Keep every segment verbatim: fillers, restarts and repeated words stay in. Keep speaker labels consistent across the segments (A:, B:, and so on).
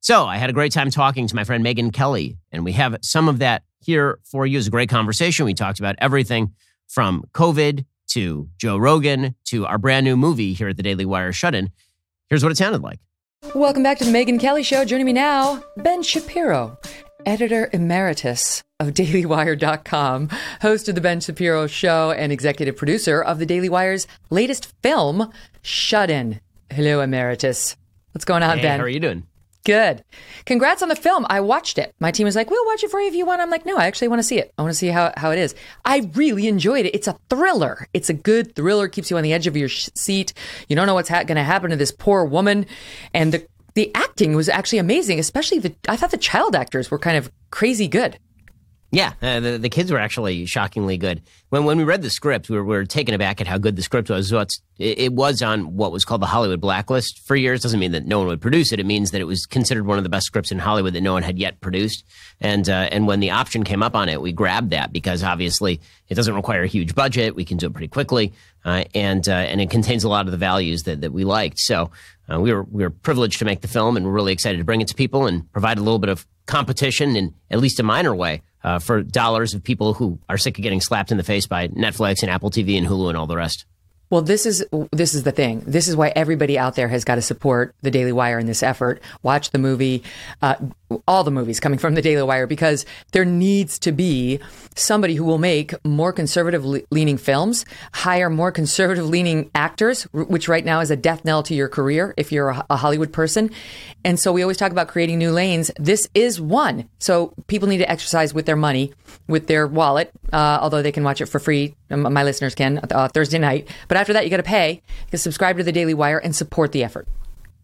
A: So I had a great time talking to my friend Megyn Kelly, and we have some of that here for you. It was a great conversation. We talked about everything from COVID to Joe Rogan to our brand new movie here at the Daily Wire Shut-In. Here's what it sounded like.
B: Welcome back to the Megyn Kelly Show. Joining me now, Ben Shapiro, editor emeritus of Daily Wire dot com, host of the Ben Shapiro Show, and executive producer of the Daily Wire's latest film, Shut-In. Hello, emeritus. What's going on,
A: Hey,
B: Ben?
A: how are you doing?
B: Good. Congrats on the film. I watched it. My team was like, we'll watch it for you if you want. I'm like, no, I actually want to see it. I want to see how, how it is. I really enjoyed it. It's a thriller. It's a good thriller. Keeps you on the edge of your sh- seat. You don't know what's ha- going to happen to this poor woman. And the the acting was actually amazing, especially the, I thought the child actors were kind of crazy good.
A: Yeah, uh, the, the kids were actually shockingly good. When when we read the script, we were, we were taken aback at how good the script was. So it's, it, it was on what was called the Hollywood Blacklist for years. Doesn't mean that no one would produce it. It means that it was considered one of the best scripts in Hollywood that no one had yet produced. And uh, and when the option came up on it, we grabbed that because obviously it doesn't require a huge budget. We can do it pretty quickly, uh, and uh, and it contains a lot of the values that, that we liked. So uh, we were we were privileged to make the film, and we're really excited to bring it to people and provide a little bit of competition in at least a minor way. Uh, for dollars of people who are sick of getting slapped in the face by Netflix and Apple T V and Hulu and all the rest.
B: Well, this is this is the thing. This is why everybody out there has got to support the Daily Wire in this effort. Watch the movie, uh, all the movies coming from the Daily Wire, because there needs to be somebody who will make more conservative-leaning films, hire more conservative-leaning actors, which right now is a death knell to your career if you're a Hollywood person. And so we always talk about creating new lanes. This is one. So people need to exercise with their money, with their wallet, uh, although they can watch it for free. My listeners can uh, Thursday night. But after that, you got to pay. You can subscribe to the Daily Wire and support the effort.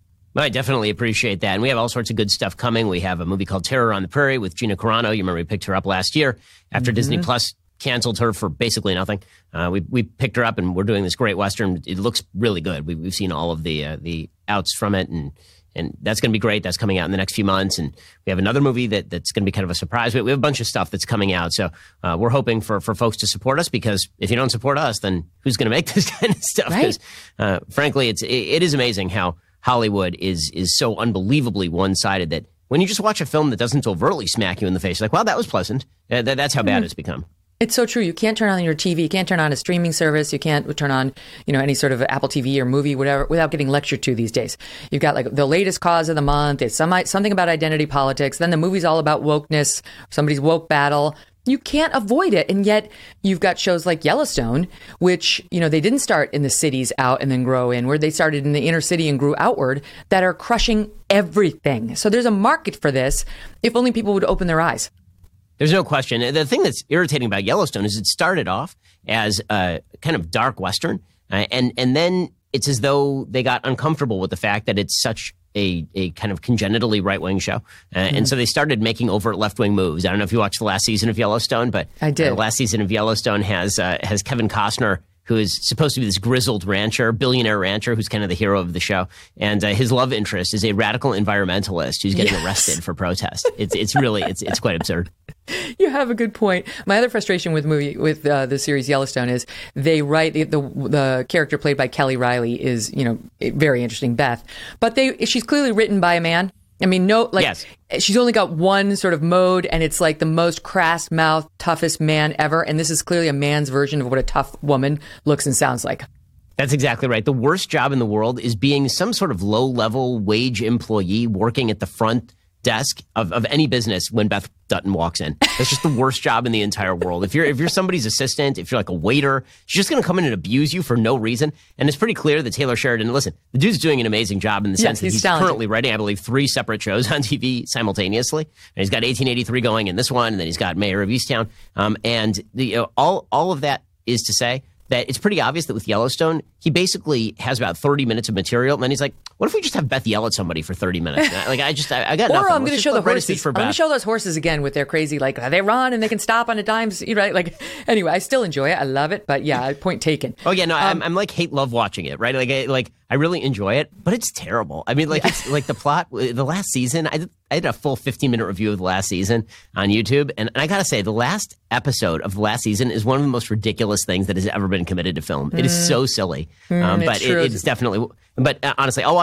A: I definitely appreciate that. And we have all sorts of good stuff coming. We have a movie called Terror on the Prairie with Gina Carano. You remember we picked her up last year after mm-hmm. Disney Plus canceled her for basically nothing. Uh, we we picked her up, and we're doing this great Western. It looks really good. We, we've seen all of the uh, the outs from it, and and that's going to be great. That's coming out in the next few months. And we have another movie that, that's going to be kind of a surprise. We, we have a bunch of stuff that's coming out. So uh, we're hoping for, for folks to support us, because if you don't support us, then who's going to make this kind of stuff? Because right. uh, frankly, it's it, it is amazing how Hollywood is is so unbelievably one-sided that when you just watch a film that doesn't overtly smack you in the face, you're like, well, that was pleasant. Uh, that, that's how bad mm-hmm. it's become.
B: It's so true. You can't turn on your T V. You can't turn on a streaming service. You can't turn on, you know, any sort of Apple T V or movie, whatever, without getting lectured to these days. You've got like the latest cause of the month. It's some, something about identity politics. Then the movie's all about wokeness, somebody's woke battle. You can't avoid it. And yet you've got shows like Yellowstone, which, you know, they didn't start in the cities out and then grow inward. They started in the inner city and grew outward, that are crushing everything. So there's a market for this if only people would open their eyes.
A: There's no question. The thing that's irritating about Yellowstone is it started off as a kind of dark Western, uh, and and then it's as though they got uncomfortable with the fact that it's such a, a kind of congenitally right-wing show. Uh, mm-hmm. And so they started making overt left-wing moves. I don't know if you watched the last season of Yellowstone, but
B: I did.
A: Uh, the last season of Yellowstone has uh, has Kevin Costner, who is supposed to be this grizzled rancher, billionaire rancher, who's kind of the hero of the show. And uh, his love interest is a radical environmentalist who's getting yes. arrested for protest. It's it's really, it's it's quite absurd.
B: You have a good point. My other frustration with movie with uh, the series Yellowstone is they write the, the the character played by Kelly Riley is, you know, very interesting, Beth, but they she's clearly written by a man. I mean, no, like
A: yes.
B: she's only got one sort of mode, and it's like the most crass mouth, toughest man ever. And this is clearly a man's version of what a tough woman looks and sounds like.
A: That's exactly right. The worst job in the world is being some sort of low-level wage employee working at the front desk of, of any business when Beth Dutton walks in. That's just the worst job in the entire world. If you're if you're somebody's assistant, if you're like a waiter, she's just going to come in and abuse you for no reason. And it's pretty clear that Taylor Sheridan, listen, the dude's doing an amazing job in the
B: yes,
A: sense that
B: he's,
A: he's
B: talented.
A: currently writing, I believe, three separate shows on T V simultaneously. And he's got eighteen eighty-three going in this one, and then he's got Mayor of Easttown. Um, and the, you know, all all of that is to say that it's pretty obvious that with Yellowstone, he basically has about thirty minutes of material, and then he's like, what if we just have Beth yell at somebody for thirty minutes? Like, I just, I, I got
B: or
A: nothing.
B: I'm going to show the horses.
A: For
B: I'm going to show those horses again with their crazy, like, they run and they can stop on a dime, right? Like, anyway, I still enjoy it. I love it. But yeah, point taken.
A: Oh, yeah, no,
B: um,
A: I'm, I'm like hate love watching it, right? Like, I, like I really enjoy it, but it's terrible. I mean, like,
B: yeah.
A: it's like the plot, the last season, I did, I did a full fifteen minute review of the last season on YouTube. And, and I got to say, the last episode of the last season is one of the most ridiculous things that has ever been committed to film. Mm. It is so silly.
B: Mm,
A: um,
B: it's
A: but
B: true.
A: it, it's definitely, but uh, honestly, I'll watch.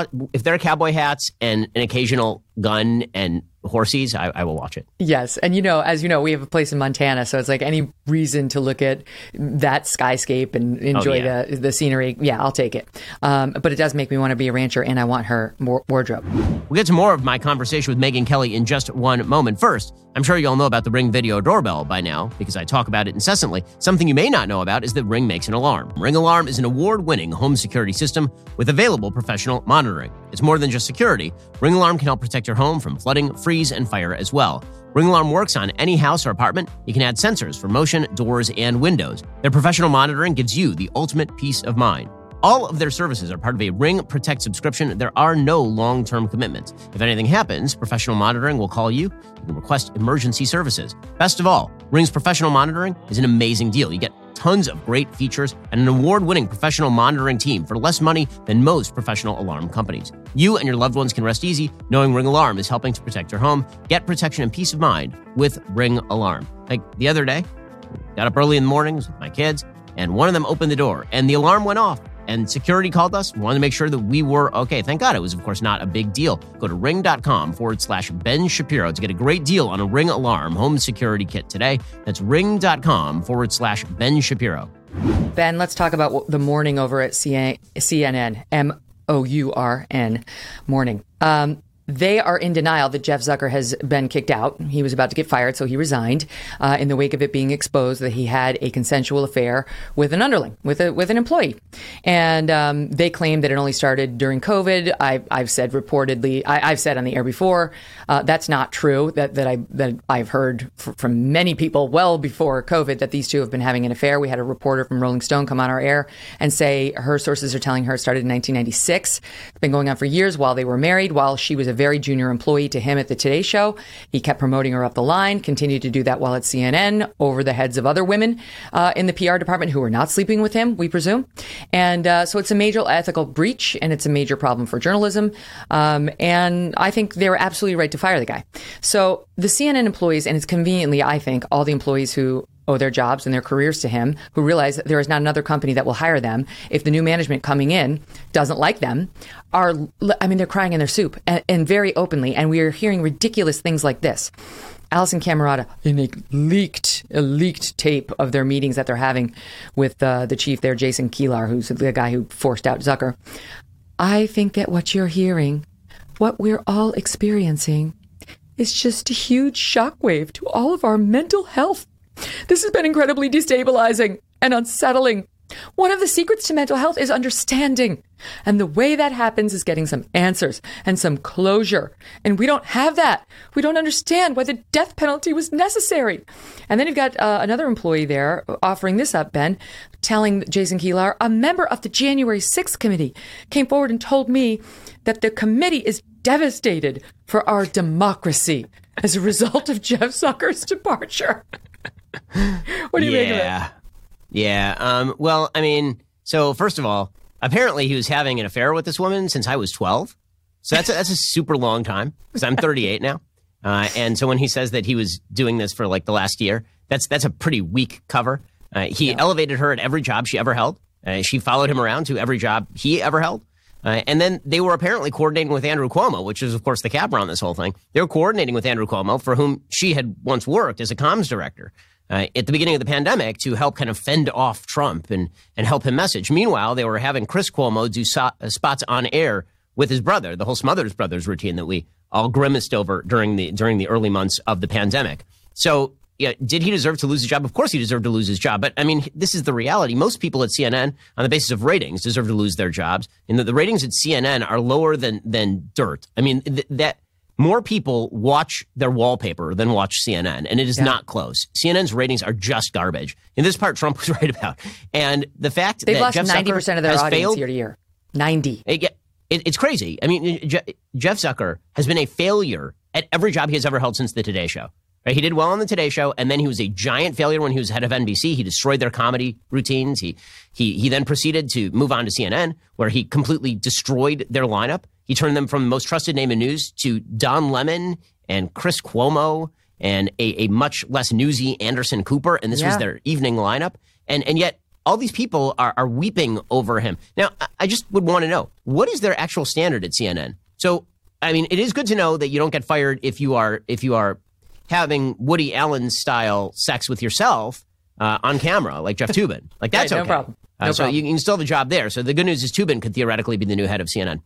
A: want, if there are cowboy hats and an occasional gun and horsies, I, I will watch it.
B: Yes. And, you know, as you know, we have a place in Montana. So it's like any reason to look at that skyscape and enjoy oh, yeah. the, the scenery. Yeah, I'll take it. Um, but it does make me want to be a rancher, and I want her more wardrobe.
A: We'll get to more of my conversation with Megyn Kelly in just one moment. First, I'm sure you all know about the Ring video doorbell by now because I talk about it incessantly. Something you may not know about is that Ring makes an alarm. Ring Alarm is an award-winning home security system with available professional monitoring. It's more than just security. Ring Alarm can help protect your home from flooding, freeze, and fire as well. Ring Alarm works on any house or apartment. You can add sensors for motion, doors, and windows. Their professional monitoring gives you the ultimate peace of mind. All of their services are part of a Ring Protect subscription. There are no long-term commitments. If anything happens, professional monitoring will call you. You can request emergency services. Best of all, Ring's professional monitoring is an amazing deal. You get tons of great features and an award-winning professional monitoring team for less money than most professional alarm companies. You and your loved ones can rest easy knowing Ring Alarm is helping to protect your home. Get protection and peace of mind with Ring Alarm. Like the other day, got up early in the mornings with my kids, and one of them opened the door, and the alarm went off. And security called us. We wanted to make sure that we were okay. Thank God it was, of course, not a big deal. Go to ring.com forward slash Ben Shapiro to get a great deal on a Ring Alarm home security kit today. That's ring.com forward slash Ben Shapiro.
B: Ben, let's talk about the morning over at C N N, M O U R N, morning. Um, They are in denial that Jeff Zucker has been kicked out. He was about to get fired, so he resigned uh, in the wake of it being exposed that he had a consensual affair with an underling, with a with an employee. And um, they claim that it only started during COVID. I, I've said reportedly, I, I've said on the air before, uh, that's not true. That that I that I've heard f- from many people well before COVID that these two have been having an affair. We had a reporter from Rolling Stone come on our air and say her sources are telling her it started in nineteen ninety-six. It's been going on for years while they were married, while she was a very junior employee to him at the Today Show. He kept promoting her up the line, continued to do that while at C N N over the heads of other women uh, in the P R department who were not sleeping with him, we presume. And uh, so it's a major ethical breach, and it's a major problem for journalism. Um, and I think they were absolutely right to fire the guy. So the C N N employees, and it's conveniently, I think, all the employees who owe their jobs and their careers to him, who realize that there is not another company that will hire them if the new management coming in doesn't like them, are, I mean, they're crying in their soup and, and very openly. And we are hearing ridiculous things like this. Alison Camerata, in a leaked, a leaked tape of their meetings that they're having with uh, the chief there, Jason Kilar, who's the guy who forced out Zucker. I think that what you're hearing, what we're all experiencing, is just a huge shockwave to all of our mental health. This has been incredibly destabilizing and unsettling. One of the secrets to mental health is understanding. And the way that happens is getting some answers and some closure. And we don't have that. We don't understand why the death penalty was necessary. And then you've got uh, another employee there offering this up, Ben, telling Jason Kilar, a member of the January sixth committee came forward and told me that the committee is devastated for our democracy as a result of Jeff Zucker's departure. What do you
A: yeah.
B: make of it?
A: Yeah. Um, well, I mean, so first of all, apparently he was having an affair with this woman since I was twelve. So that's a, that's a super long time because I'm thirty-eight now. Uh, and so when he says that he was doing this for like the last year, that's that's a pretty weak cover. Uh, he yeah. elevated her at every job she ever held. Uh, she followed him around to every job he ever held. Uh, and then they were apparently coordinating with Andrew Cuomo, which is, of course, the capper on this whole thing. They were coordinating with Andrew Cuomo, for whom she had once worked as a comms director uh, at the beginning of the pandemic to help kind of fend off Trump and, and help him message. Meanwhile, they were having Chris Cuomo do so, uh, spots on air with his brother, the whole Smothers Brothers routine that we all grimaced over during the during the early months of the pandemic. So, yeah, did he deserve to lose his job? Of course he deserved to lose his job. But, I mean, this is the reality. Most people at C N N, on the basis of ratings, deserve to lose their jobs. And the, the ratings at C N N are lower than than dirt. I mean, th- that more people watch their wallpaper than watch C N N. And it is yeah. not close. C N N's ratings are just garbage. In this part, Trump was right about. And the fact
B: They've
A: that
B: lost
A: Jeff
B: ninety percent
A: Zucker
B: of their
A: has
B: audience
A: failed,
B: year to year. ninety.
A: It, it, it's crazy. I mean, Je- Jeff Zucker has been a failure at every job he has ever held since the Today Show. Right? He did well on the Today Show, and then he was a giant failure when he was head of N B C. He destroyed their comedy routines. He he he then proceeded to move on to C N N, where he completely destroyed their lineup. He turned them from the most trusted name in news to Don Lemon and Chris Cuomo and a, a much less newsy Anderson Cooper, and this yeah. was their evening lineup. And and yet all these people are, are weeping over him. Now, I just would want to know, what is their actual standard at C N N? So, I mean, it is good to know that you don't get fired if you are if you are having Woody Allen style sex with yourself uh, on camera, like Jeff Toobin. Like that's
B: right, no
A: okay.
B: Problem. No
A: uh, so
B: problem.
A: you can still have a job there. So the good news is Toobin could theoretically be the new head of C N N.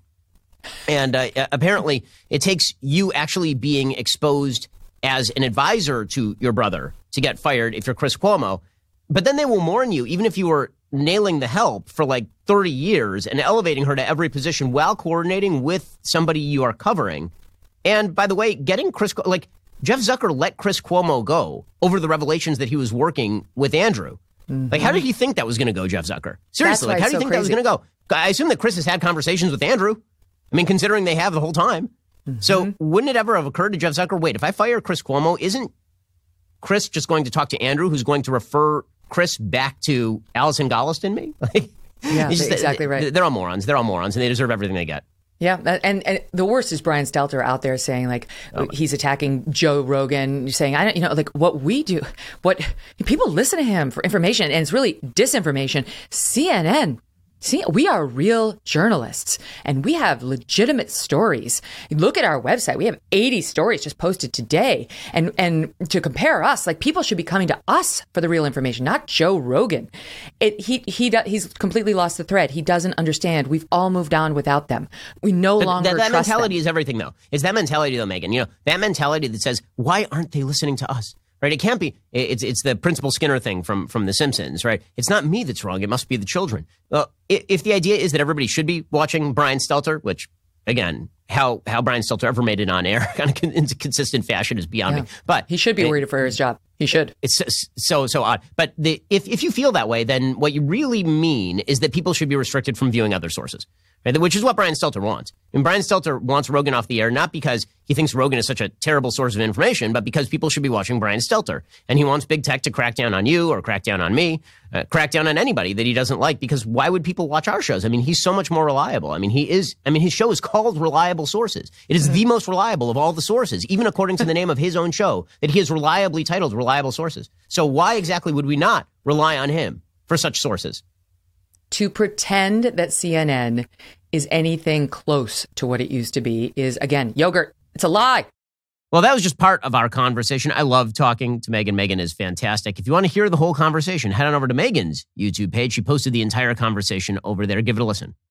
A: And uh, apparently, it takes you actually being exposed as an advisor to your brother to get fired if you're Chris Cuomo. But then they will mourn you, even if you were nailing the help for like thirty years and elevating her to every position while coordinating with somebody you are covering. And by the way, getting Chris, like Jeff Zucker let Chris Cuomo go over the revelations that he was working with Andrew. Mm-hmm. Like, how did he think that was going to go, Jeff Zucker? Seriously, like, how do you
B: so
A: think
B: crazy.
A: that was going to go? I assume that Chris has had conversations with Andrew. I mean, considering they have the whole time. Mm-hmm. So wouldn't it ever have occurred to Jeff Zucker, wait, if I fire Chris Cuomo, isn't Chris just going to talk to Andrew, who's going to refer Chris back to Allison Gollust and me? Like,
B: yeah, just, exactly right.
A: They're all morons. They're all morons, and they deserve everything they get.
B: Yeah, and, and the worst is Brian Stelter out there saying, like, oh, he's attacking Joe Rogan, saying, I don't, you know, like, what we do, what people listen to him for information, and it's really disinformation. C N N. See, we are real journalists and we have legitimate stories. Look at our website. We have eighty stories just posted today. And and to compare us, like people should be coming to us for the real information, not Joe Rogan. It, he he he's completely lost the thread. He doesn't understand. We've all moved on without them. We no
A: but
B: longer
A: that, that
B: trust
A: mentality
B: them.
A: is everything, though. It's that mentality, though, Megan. You know, that mentality that says, why aren't they listening to us? Right? It can't be. It's it's the Principal Skinner thing from, from The Simpsons, right? It's not me that's wrong. It must be the children. Well, if the idea is that everybody should be watching Brian Stelter, which, again, how how Brian Stelter ever made it on air kind of in consistent fashion is beyond
B: yeah.
A: me. But
B: he should be
A: it,
B: worried for his job. He should.
A: It's so, so odd. But the, if, if you feel that way, then what you really mean is that people should be restricted from viewing other sources, right? Which is what Brian Stelter wants. And Brian Stelter wants Rogan off the air, not because he thinks Rogan is such a terrible source of information, but because people should be watching Brian Stelter. And he wants big tech to crack down on you or crack down on me, uh, crack down on anybody that he doesn't like, because why would people watch our shows? I mean, he's so much more reliable. I mean, he is, I mean, his show is called Reliable Sources. It is the most reliable of all the sources, even according to the name of his own show, that he has reliably titled Reliable Sources. So why exactly would we not rely on him for such sources?
B: To pretend that C N N is anything close to what it used to be is, again, yogurt. It's a lie.
A: Well, that was just part of our conversation. I love talking to Megan. Megan is fantastic. If you want to hear the whole conversation, head on over to Megan's YouTube page. She posted the entire conversation over there. Give it a listen.